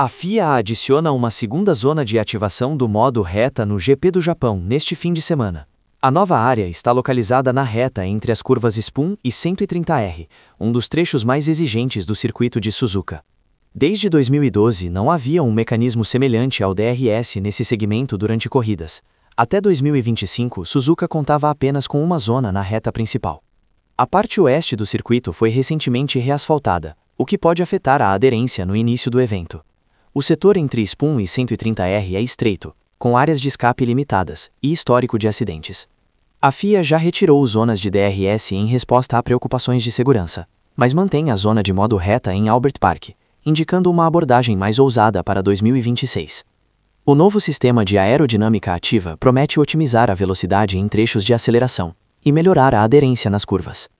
A FIA adiciona uma segunda zona de ativação do modo reta no GP do Japão neste fim de semana. A nova área está localizada na reta entre as curvas Spoon e 130R, um dos trechos mais exigentes do circuito de Suzuka. Desde 2012 não havia um mecanismo semelhante ao DRS nesse segmento durante corridas. Até 2025, Suzuka contava apenas com uma zona na reta principal. A parte oeste do circuito foi recentemente reasfaltada, o que pode afetar a aderência no início do evento. O setor entre Spoon e 130R é estreito, com áreas de escape limitadas e histórico de acidentes. A FIA já retirou zonas de DRS em resposta a preocupações de segurança, mas mantém a zona de modo reta em Albert Park, indicando uma abordagem mais ousada para 2026. O novo sistema de aerodinâmica ativa promete otimizar a velocidade em trechos de aceleração e melhorar a aderência nas curvas.